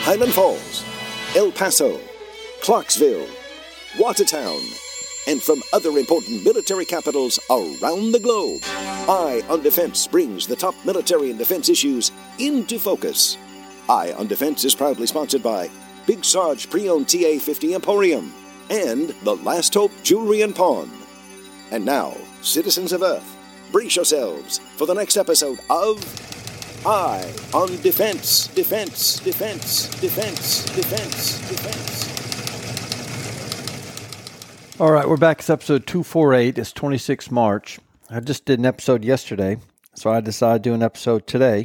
Highland Falls, El Paso, Clarksville, Watertown, and from other important military capitals around the globe. Eye on Defense brings the top military and defense issues into focus. Eye on Defense is proudly sponsored by Big Sarge Pre-Owned TA-50 Emporium and The Last Hope Jewelry and Pawn. And now, citizens of Earth, brace yourselves for the next episode of Eye on Defense, Defense, Defense, Defense, Defense, Defense. All right, we're back. It's episode 248. It's 26 March. I just did an episode yesterday, so I decided to do an episode today.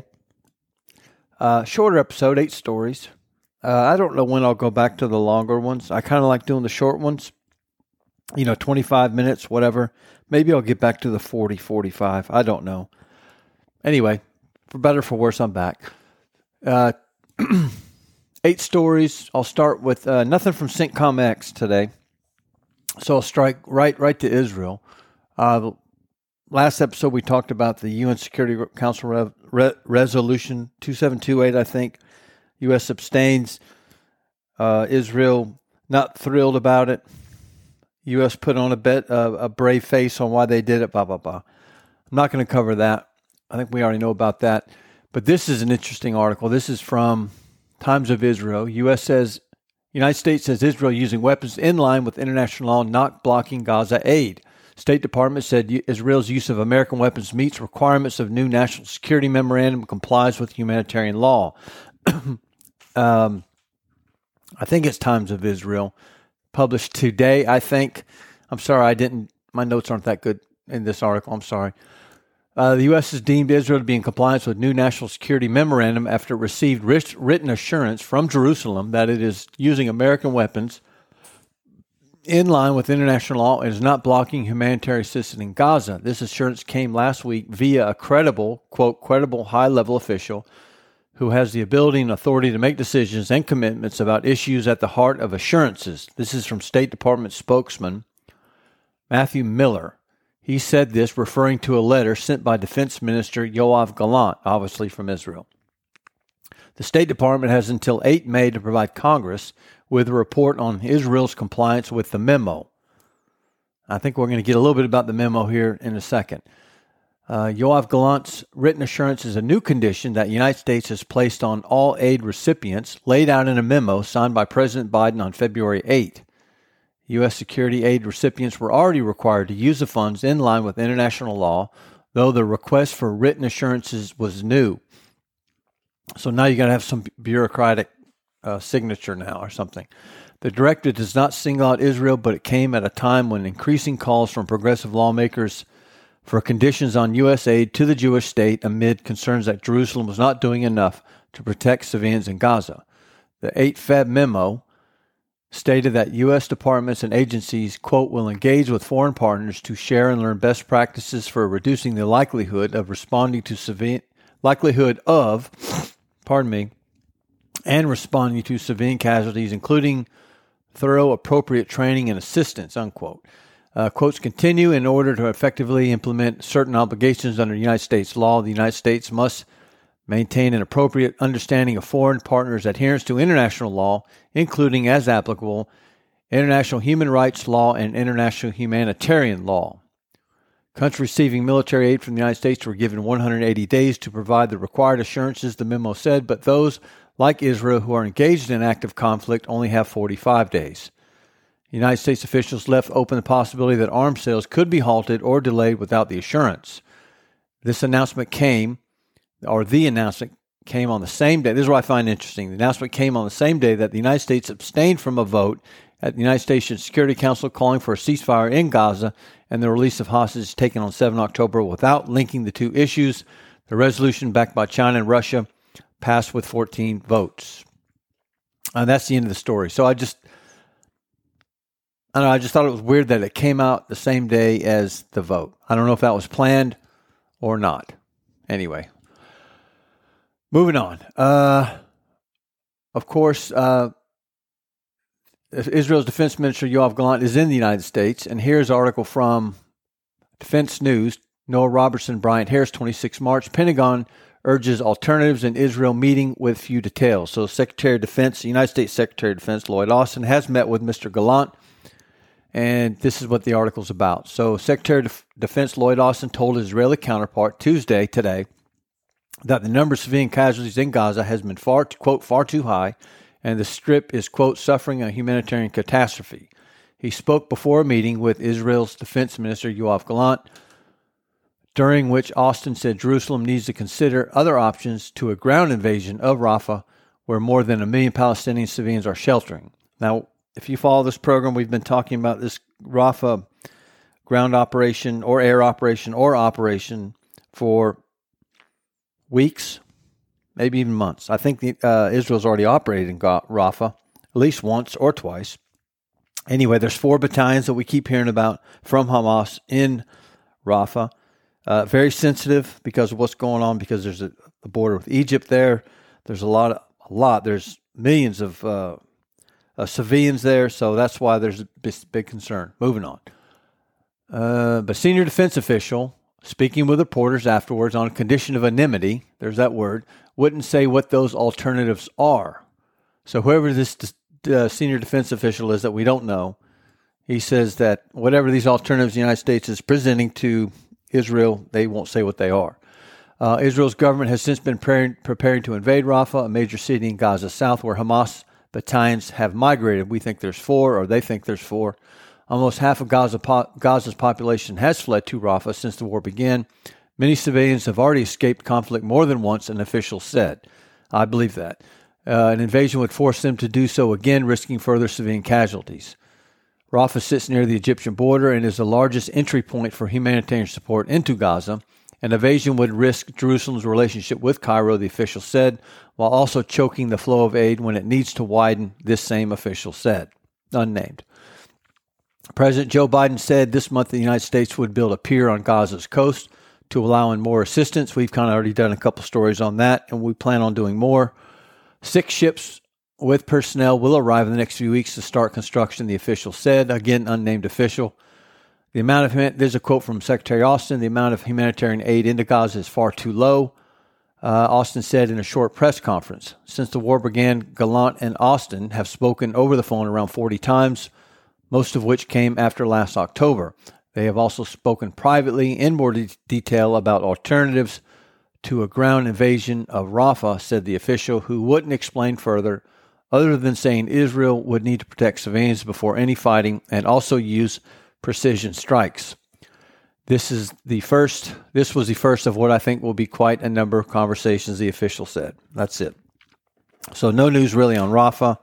Shorter episode, 8 stories. I don't know when I'll go back to the longer ones. I kind of like doing the short ones, 25 minutes, whatever. Maybe I'll get back to the 40, 45. I don't know. Anyway, for better or for worse, I'm back. 8 stories. I'll start with nothing from CENTCOM X today. So I'll strike right to Israel. Last episode, we talked about the UN Security Council Resolution 2728, I think. U.S. abstains. Israel not thrilled about it. U.S. put on a brave face on why they did it, blah, blah, blah. I'm not going to cover that. I think we already know about that. But this is an interesting article. This is from Times of Israel. United States says Israel using weapons in line with international law, not blocking Gaza aid. State Department said Israel's use of American weapons meets requirements of new national security memorandum and complies with humanitarian law. I think it's Times of Israel, published today, I think. I'm sorry, my notes aren't that good in this article. I'm sorry. The U.S. has deemed Israel to be in compliance with new national security memorandum after it received written assurance from Jerusalem that it is using American weapons in line with international law and is not blocking humanitarian assistance in Gaza. This assurance came last week via a credible high-level official who has the ability and authority to make decisions and commitments about issues at the heart of assurances. This is from State Department spokesman Matthew Miller. He said this referring to a letter sent by Defense Minister Yoav Gallant, obviously from Israel. The State Department has until 8 May to provide Congress with a report on Israel's compliance with the memo. I think we're going to get a little bit about the memo here in a second. Yoav Gallant's written assurance is a new condition that the United States has placed on all aid recipients, laid out in a memo signed by President Biden on February 8. U.S. security aid recipients were already required to use the funds in line with international law, though the request for written assurances was new. So now you're going to have some bureaucratic signature now or something. The directive does not single out Israel, but it came at a time when increasing calls from progressive lawmakers for conditions on U.S. aid to the Jewish state amid concerns that Jerusalem was not doing enough to protect civilians in Gaza. The 8 Feb memo stated that U.S. departments and agencies, quote, will engage with foreign partners to share and learn best practices for reducing the likelihood of responding to civilian casualties, including thorough appropriate training and assistance, unquote. Quotes continue, in order to effectively implement certain obligations under United States law, the United States must maintain an appropriate understanding of foreign partners' adherence to international law, including, as applicable, international human rights law and international humanitarian law. Countries receiving military aid from the United States were given 180 days to provide the required assurances, the memo said, but those, like Israel, who are engaged in active conflict only have 45 days. United States officials left open the possibility that arms sales could be halted or delayed without the assurance. The announcement came on the same day. This is what I find interesting. The announcement came on the same day that the United States abstained from a vote at the United States Security Council calling for a ceasefire in Gaza and the release of hostages taken on 7 October without linking the two issues. The resolution backed by China and Russia passed with 14 votes. And that's the end of the story. So I just thought it was weird that it came out the same day as the vote. I don't know if that was planned or not. Anyway. Moving on. Of course, Israel's Defense Minister Yoav Gallant is in the United States, and here's an article from Defense News, Noah Robertson, Bryant Harris, 26 March. Pentagon urges alternatives in Israel, meeting with few details. So Secretary of Defense, the United States Secretary of Defense, Lloyd Austin, has met with Mr. Gallant, and this is what the article's about. So Secretary of Defense Lloyd Austin told his Israeli counterpart today, that the number of civilian casualties in Gaza has been far too high, and the Strip is, quote, suffering a humanitarian catastrophe. He spoke before a meeting with Israel's Defense Minister Yoav Gallant, during which Austin said Jerusalem needs to consider other options to a ground invasion of Rafah, where more than 1 million Palestinian civilians are sheltering. Now, if you follow this program, we've been talking about this Rafah ground operation or air operation or operation for weeks, maybe even months. I think Israel's already operated in Rafah at least once or twice. Anyway, there's 4 battalions that we keep hearing about from Hamas in Rafah. Very sensitive because of what's going on, because there's a border with Egypt there. There's a lot. There's millions of civilians there, so that's why there's a big concern. Moving on. But senior defense official, speaking with reporters afterwards on condition of anonymity, there's that word, wouldn't say what those alternatives are. So whoever this senior defense official is that we don't know, he says that whatever these alternatives the United States is presenting to Israel, they won't say what they are. Israel's government has since been preparing to invade Rafah, a major city in Gaza South, where Hamas battalions have migrated. We think there's 4, or they think there's 4. Almost half of Gaza's population has fled to Rafah since the war began. Many civilians have already escaped conflict more than once, an official said. I believe that. An invasion would force them to do so again, risking further civilian casualties. Rafah sits near the Egyptian border and is the largest entry point for humanitarian support into Gaza. An invasion would risk Jerusalem's relationship with Cairo, the official said, while also choking the flow of aid when it needs to widen, this same official said. Unnamed. President Joe Biden said this month the United States would build a pier on Gaza's coast to allow in more assistance. We've kind of already done a couple stories on that, and we plan on doing more. 6 ships with personnel will arrive in the next few weeks to start construction, the official said. Again, unnamed official. There's a quote from Secretary Austin, the amount of humanitarian aid into Gaza is far too low, Austin said in a short press conference. Since the war began, Gallant and Austin have spoken over the phone around 40 times, most of which came after last October. They have also spoken privately in more detail about alternatives to a ground invasion of Rafah, said the official, who wouldn't explain further, other than saying Israel would need to protect civilians before any fighting and also use precision strikes. This was the first of what I think will be quite a number of conversations, the official said. That's it. So no news really on Rafah.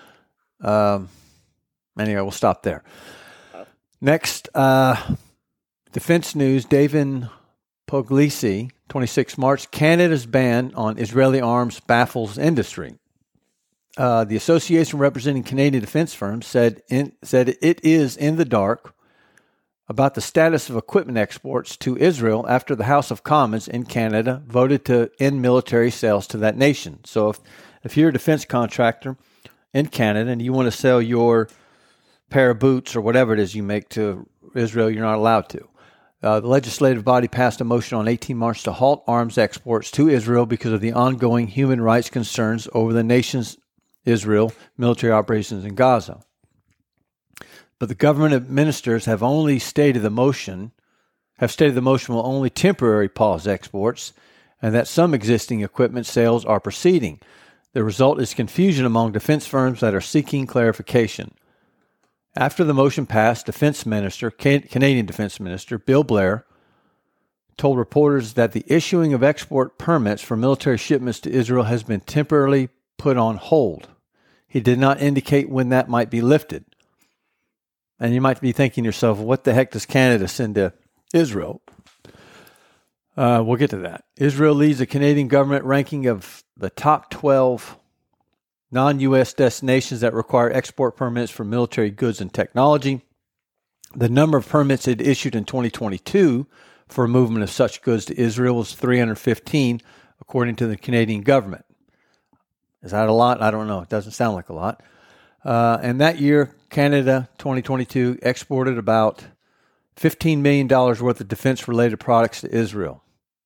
Anyway, we'll stop there. Next, defense news. David Puglisi, 26 March, Canada's ban on Israeli arms baffles industry. The association representing Canadian defense firms said it is in the dark about the status of equipment exports to Israel after the House of Commons in Canada voted to end military sales to that nation. So if you're a defense contractor in Canada and you want to sell your pair of boots or whatever it is you make to Israel, you're not allowed to. The legislative body passed a motion on 18 March to halt arms exports to Israel because of the ongoing human rights concerns over the nation's Israel military operations in Gaza. But the government ministers have stated the motion will only temporarily pause exports and that some existing equipment sales are proceeding. The result is confusion among defense firms that are seeking clarification. After the motion passed, Canadian Defense Minister Bill Blair told reporters that the issuing of export permits for military shipments to Israel has been temporarily put on hold. He did not indicate when that might be lifted. And you might be thinking to yourself, what the heck does Canada send to Israel? We'll get to that. Israel leads the Canadian government ranking of the top 12 non-U.S. destinations that require export permits for military goods and technology. The number of permits it issued in 2022 for movement of such goods to Israel was 315, according to the Canadian government. Is that a lot? I don't know. It doesn't sound like a lot. And that year, Canada, 2022, exported about $15 million worth of defense-related products to Israel.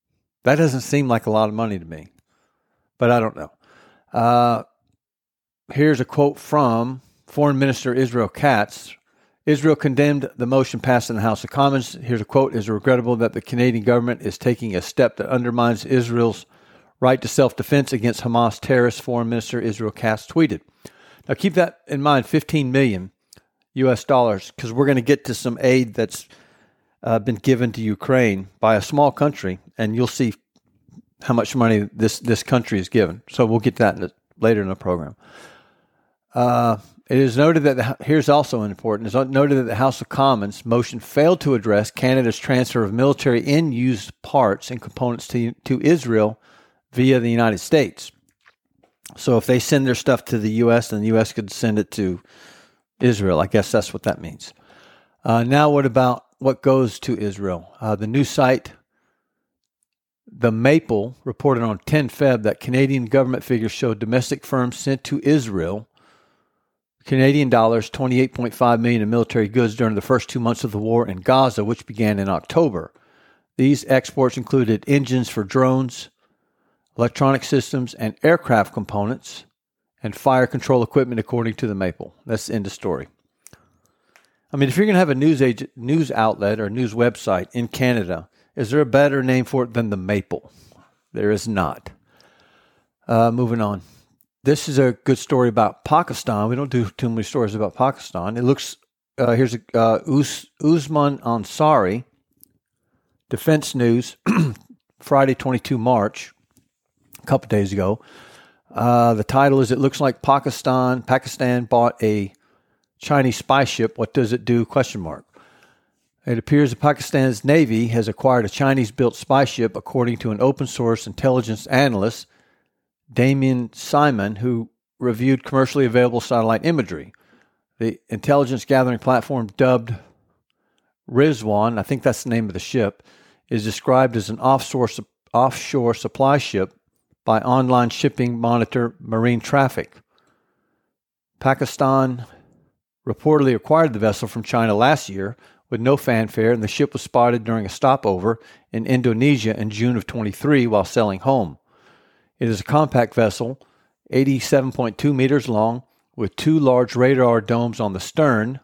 That doesn't seem like a lot of money to me, but I don't know. Here's a quote from Foreign Minister Israel Katz. Israel condemned the motion passed in the House of Commons. Here's a quote: "It is regrettable that the Canadian government is taking a step that undermines Israel's right to self-defense against Hamas terrorists," Foreign Minister Israel Katz tweeted. Now keep that in mind, $15 million US, because we're going to get to some aid that's been given to Ukraine by a small country, and you'll see how much money this country is given. So we'll get to that later in the program. It is noted that here's also important. It's noted that the House of Commons motion failed to address Canada's transfer of military in-use parts and components to Israel via the United States. So if they send their stuff to the U.S., then the U.S. could send it to Israel. I guess that's what that means. Now what about what goes to Israel? The news site The Maple reported on 10 Feb that Canadian government figures show domestic firms sent to Israel Canadian dollars $28.5 million in military goods during the first 2 months of the war in Gaza, which began in October. These exports included engines for drones, electronic systems, and aircraft components, and fire control equipment, according to The Maple. That's the end of story. I mean, if you're going to have a news outlet or news website in Canada, is there a better name for it than The Maple? There is not. Moving on. This is a good story about Pakistan. We don't do too many stories about Pakistan. It looks, here's Usman Ansari, Defense News, Friday, 22 March, a couple days ago. The title is, "It looks like Pakistan bought a Chinese spy ship. What does it do? ? It appears that Pakistan's Navy has acquired a Chinese-built spy ship, according to an open-source intelligence analyst, Damien Simon, who reviewed commercially available satellite imagery. The intelligence gathering platform, dubbed Rizwan, I think that's the name of the ship, is described as an offshore supply ship by online shipping monitor Marine Traffic. Pakistan reportedly acquired the vessel from China last year with no fanfare, and the ship was spotted during a stopover in Indonesia in June of 23 while sailing home. It is a compact vessel, 87.2 meters long, with 2 large radar domes on the stern,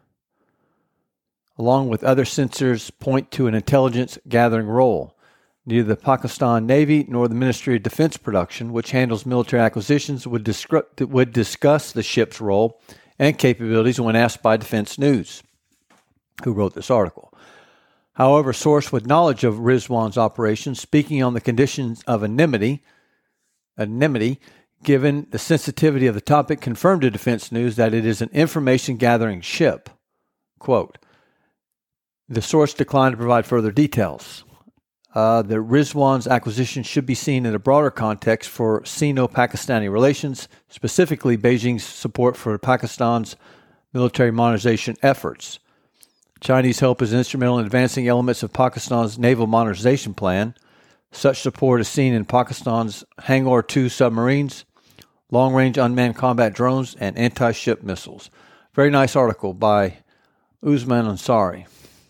along with other sensors point to an intelligence gathering role. Neither the Pakistan Navy nor the Ministry of Defense Production, which handles military acquisitions, would discuss the ship's role and capabilities when asked by Defense News, who wrote this article. However, a source with knowledge of Rizwan's operations, speaking on the conditions of anonymity, given the sensitivity of the topic, confirmed to Defense News that it is an information-gathering ship. Quote, the source declined to provide further details. The Rizwan's acquisition should be seen in a broader context for Sino-Pakistani relations, specifically Beijing's support for Pakistan's military modernization efforts. Chinese help is instrumental in advancing elements of Pakistan's naval modernization plan. Such support is seen in Pakistan's Hangar 2 submarines, long-range unmanned combat drones, and anti-ship missiles. Very nice article by Usman Ansari.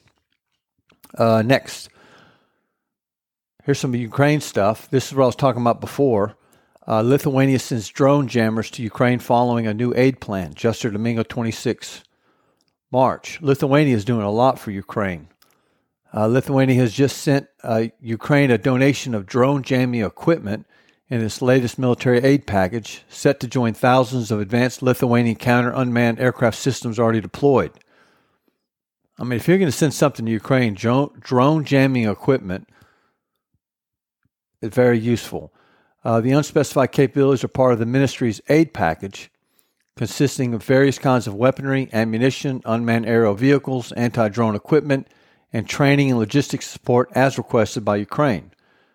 Next. Here's some Ukraine stuff. This is what I was talking about before. Lithuania sends drone jammers to Ukraine following a new aid plan. Juster Domingo, 26 March. Lithuania is doing a lot for Ukraine. Lithuania has just sent Ukraine a donation of drone jamming equipment in its latest military aid package, set to join thousands of advanced Lithuanian counter-unmanned aircraft systems already deployed. I mean, if you're going to send something to Ukraine, drone jamming equipment is very useful. The unspecified capabilities are part of the ministry's aid package, consisting of various kinds of weaponry, ammunition, unmanned aerial vehicles, anti-drone equipment, and training and logistics support as requested by Ukraine.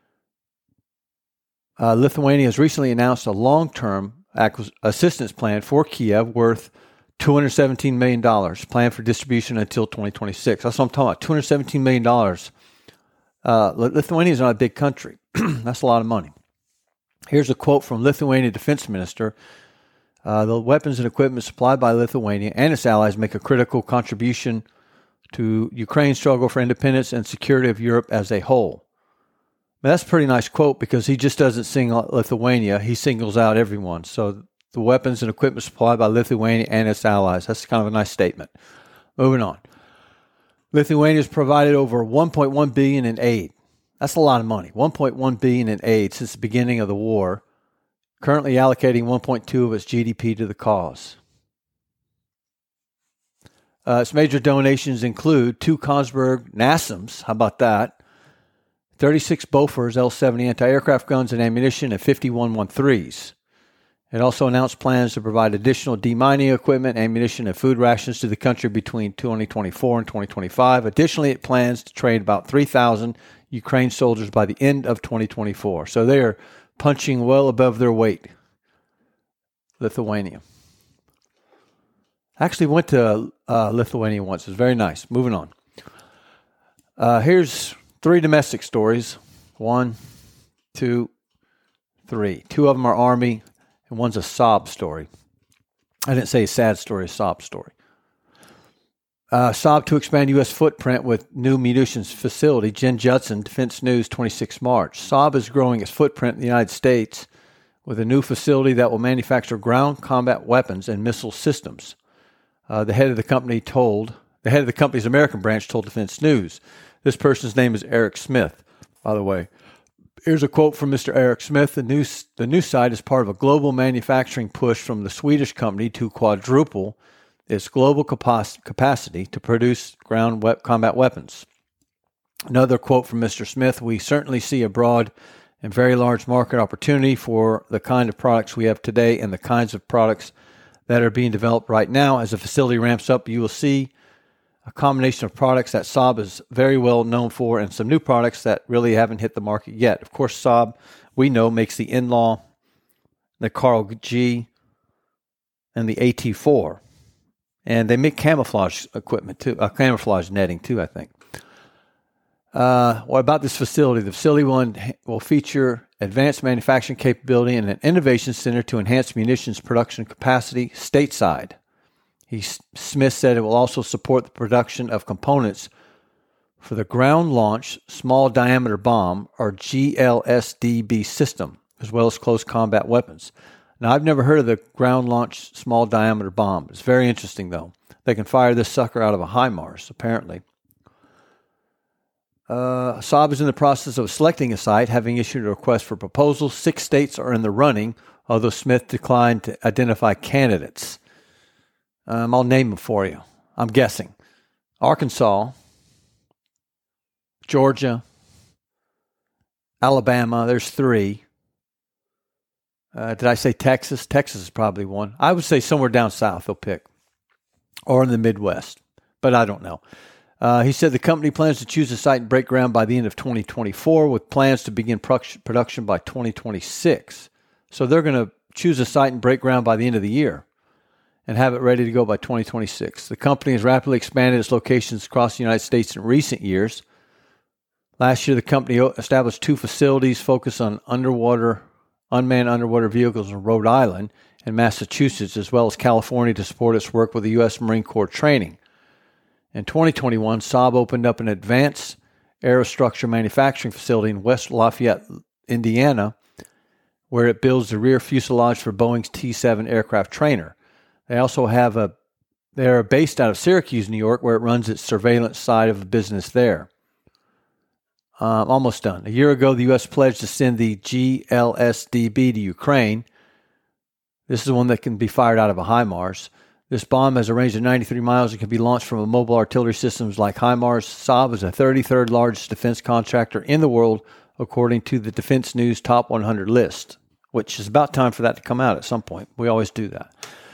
Lithuania has recently announced a long-term assistance plan for Kiev worth $217 million, planned for distribution until 2026. That's what I'm talking about, $217 million. Lithuania is not a big country. That's a lot of money. Here's a quote from Lithuania Defense Minister. The weapons and equipment supplied by Lithuania and its allies make a critical contribution to Ukraine's struggle for independence and security of Europe as a whole. That's a pretty nice quote because he just doesn't single out Lithuania. He singles out everyone. So the weapons and equipment supplied by Lithuania and its allies. That's kind of a nice statement. Moving on. Lithuania has provided over $1.1 billion in aid. That's a lot of money. $1.1 billion in aid since the beginning of the war, currently allocating 1.2% of its GDP to the cause. Its major donations include 2 Kongsberg NASAMS, how about that? 36 Bofors L-70 anti-aircraft guns and ammunition, and 51 113s. It also announced plans to provide additional demining equipment, ammunition, and food rations to the country between 2024 and 2025. Additionally, it plans to train about 3,000 Ukraine soldiers by the end of 2024. So they are punching well above their weight, Lithuania. I actually went to Lithuania once. It was very nice. Moving on. Here's 3 domestic stories. 1, 2, 3. 2 of them are Army, and one's a sob story. I didn't say a sad story, a sob story. Saab to expand U.S. footprint with new munitions facility. Jen Judson, Defense News, 26 March. Saab is growing its footprint in the United States with a new facility that will manufacture ground combat weapons and missile systems. The head of the company's American branch told Defense News. This person's name is Eric Smith, by the way. Here's a quote from Mr. Eric Smith. The new site is part of a global manufacturing push from the Swedish company to quadruple its global capacity to produce ground combat weapons. Another quote from Mr. Smith, we certainly see a broad and very large market opportunity for the kind of products we have today and the kinds of products that are being developed right now. As the facility ramps up, you will see a combination of products that Saab is very well known for and some new products that really haven't hit the market yet. Of course, Saab, we know, makes the In-Law, the Carl G, and the AT4. And they make camouflage equipment too, camouflage netting too, I think. What about this facility? The facility will feature advanced manufacturing capability and an innovation center to enhance munitions production capacity stateside. Smith said it will also support the production of components for the Ground Launch Small Diameter Bomb, or GLSDB system, as well as close combat weapons. Now, I've never heard of the Ground Launch Small Diameter Bomb. It's very interesting, though. They can fire this sucker out of a HIMARS, apparently. Saab is in the process of selecting a site, having issued a request for proposals. 6 states are in the running, although Smith declined to identify candidates. I'll name them for you. I'm guessing. Arkansas, Georgia, Alabama, there's 3. Did I say Texas? Texas is probably one. I would say somewhere down south they'll pick, or in the Midwest, but I don't know. He said the company plans to choose a site and break ground by the end of 2024 with plans to begin production by 2026. So they're going to choose a site and break ground by the end of the year and have it ready to go by 2026. The company has rapidly expanded its locations across the United States in recent years. Last year, the company established 2 facilities focused on unmanned underwater vehicles in Rhode Island and Massachusetts, as well as California, to support its work with the U.S. Marine Corps training. In 2021, Saab opened up an advanced aerostructure manufacturing facility in West Lafayette, Indiana, where it builds the rear fuselage for Boeing's T-7 aircraft trainer. They also they're based out of Syracuse, New York, where it runs its surveillance side of the business there. Almost done. A year ago, the U.S. pledged to send the GLSDB to Ukraine. This is one that can be fired out of a HIMARS. This bomb has a range of 93 miles and can be launched from mobile artillery systems like HIMARS. Saab is the 33rd largest defense contractor in the world, according to the Defense News Top 100 list, which is about time for that to come out at some point. We always do that.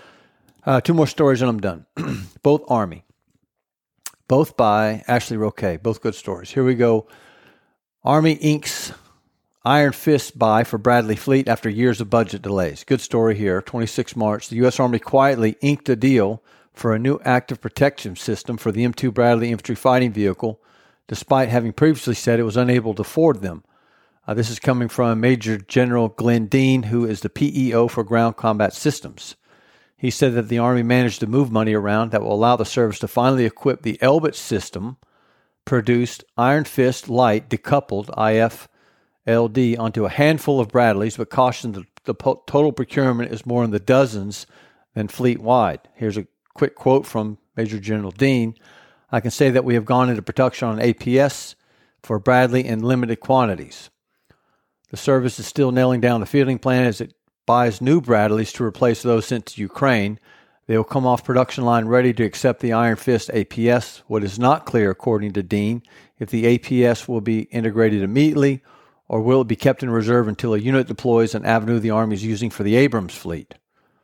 2 more stories and I'm done. Both Army. Both by Ashley Roque. Both good stories. Here we go. Army inks Iron Fist buy for Bradley Fleet after years of budget delays. Good story here. 26 March. The U.S. Army quietly inked a deal for a new active protection system for the M2 Bradley infantry fighting vehicle, despite having previously said it was unable to afford them. This is coming from Major General Glenn Dean, who is the PEO for Ground Combat Systems. He said that the Army managed to move money around that will allow the service to finally equip the Elbit system produced Iron Fist Light decoupled LD onto a handful of Bradleys, but cautioned that the total procurement is more in the dozens than fleet-wide. Here's a quick quote from Major General Dean. I can say that we have gone into production on APS for Bradley in limited quantities. The service is still nailing down the fielding plan as it buys new Bradleys to replace those sent to Ukraine. They will come off production line ready to accept the Iron Fist APS. What is not clear, according to Dean, if the APS will be integrated immediately or will it be kept in reserve until a unit deploys an avenue the Army is using for the Abrams fleet.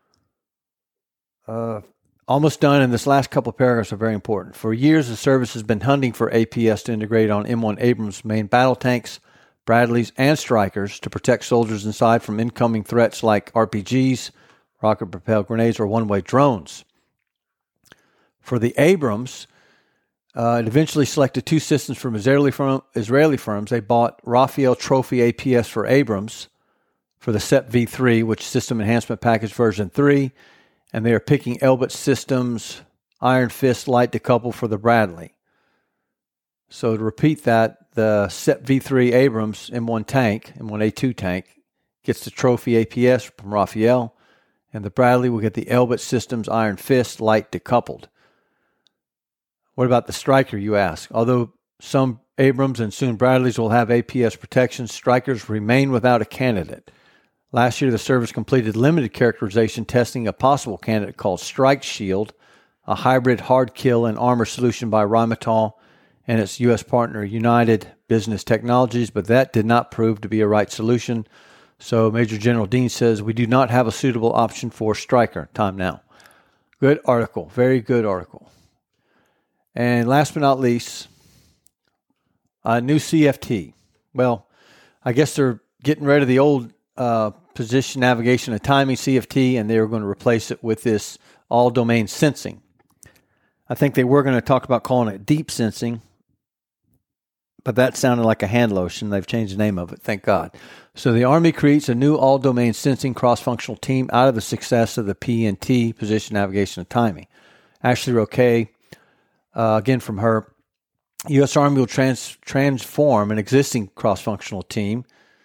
Almost done, and this last couple of paragraphs are very important. For years, the service has been hunting for APS to integrate on M1 Abrams main battle tanks, Bradleys, and Strykers to protect soldiers inside from incoming threats like RPGs, rocket-propelled grenades, or one-way drones. For the Abrams, it eventually selected two systems from Israeli firms. They bought Raphael Trophy APS for Abrams for the SEP V3, which is System Enhancement Package version 3, and they are picking Elbit Systems Iron Fist light decouple for the Bradley. So to repeat that, the SEP V3 Abrams M1 tank, M1A2 tank, gets the Trophy APS from Raphael, and the Bradley will get the Elbit Systems Iron Fist light decoupled. What about the Stryker, you ask? Although some Abrams and soon Bradleys will have APS protection, Strykers remain without a candidate. Last year, the service completed limited characterization testing a possible candidate called Strike Shield, a hybrid hard kill and armor solution by Rheinmetall and its U.S. partner United Business Technologies, but that did not prove to be a right solution. So Major General Dean says we do not have a suitable option for Stryker. Time now. Good article. Very good article. And last but not least, new CFT. Well, I guess they're getting rid of the old position, navigation, and timing CFT, and they were going to replace it with this all-domain sensing. I think they were going to talk about calling it deep sensing, but that sounded like a hand lotion. They've changed the name of it, thank God. So the Army creates a new all-domain sensing cross-functional team out of the success of the PNT, position, navigation, and timing. Ashley Roque, again from her, U.S. Army will transform an existing cross-functional team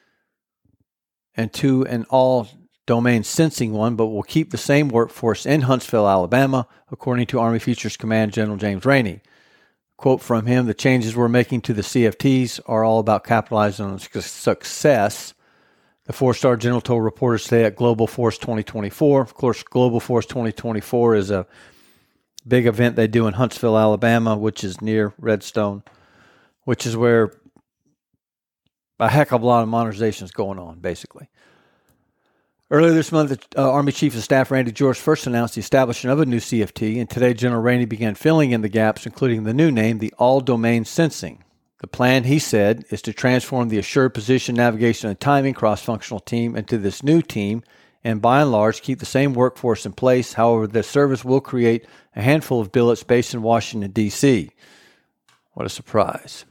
into an all-domain sensing one, but will keep the same workforce in Huntsville, Alabama, according to Army Futures Command General James Rainey. Quote from him, the changes we're making to the CFTs are all about capitalizing on success. The four-star general told reporters today at Global Force 2024. Of course, Global Force 2024 is a big event they do in Huntsville, Alabama, which is near Redstone, which is where a heck of a lot of modernization is going on, basically. Earlier this month, the Army Chief of Staff Randy George first announced the establishment of a new CFT, and today General Rainey began filling in the gaps, including the new name, the All-Domain Sensing. The plan, he said, is to transform the Assured Position, Navigation, and Timing cross-functional team into this new team, and by and large keep the same workforce in place. However, the service will create a handful of billets based in Washington, D.C. What a surprise.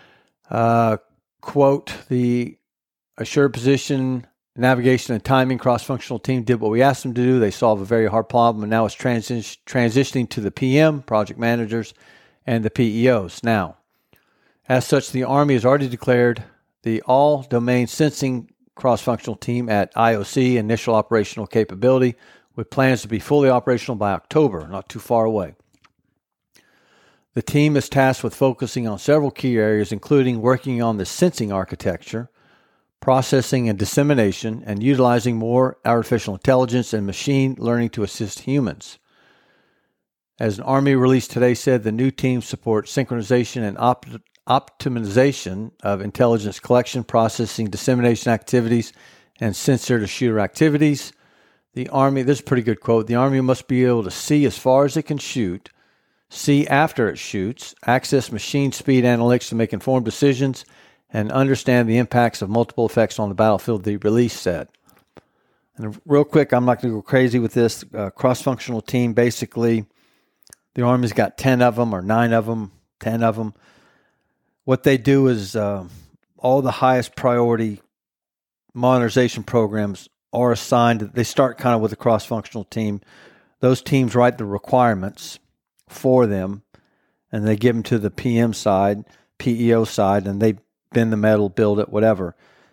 Quote, the Assured Position, Navigation, and Timing cross-functional team did what we asked them to do. They solved a very hard problem, and now it's transitioning to the PM, project managers, and the PEOs. Now, as such, the Army has already declared the all-domain sensing cross-functional team at IOC, Initial Operational Capability, with plans to be fully operational by October, not too far away. The team is tasked with focusing on several key areas, including working on the sensing architecture, processing and dissemination, and utilizing more artificial intelligence and machine learning to assist humans. As an Army release today said, the new team supports synchronization and optimization of intelligence collection, processing, dissemination activities, and sensor-to-shooter activities. The Army, this is a pretty good quote, the Army must be able to see as far as it can shoot, see after it shoots, access machine speed analytics to make informed decisions, and understand the impacts of multiple effects on the battlefield, the release said. And real quick, I'm not going to go crazy with this. Cross-functional team, basically, the Army's got 10 of them or 9 of them, 10 of them. What they do is all the highest priority modernization programs are assigned. They start kind of with a cross-functional team. Those teams write the requirements for them, and they give them to the PM side, PEO side, and they bend the metal, build it, whatever.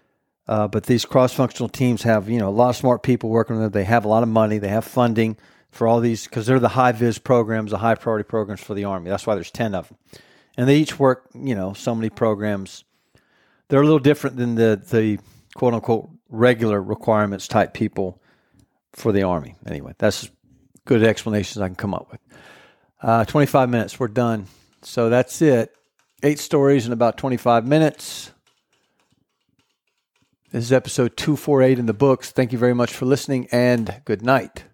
But these cross-functional teams have, a lot of smart people working on them. They have a lot of money. They have funding for all these, because they're the high-vis programs, the high-priority programs for the Army. That's why there's 10 of them. And they each work, so many programs. They're a little different than the quote-unquote regular requirements type people for the Army. Anyway, that's good explanations I can come up with. 25 minutes, we're done. So that's it. 8 stories in about 25 minutes. This is episode 248 in the books. Thank you very much for listening, and good night.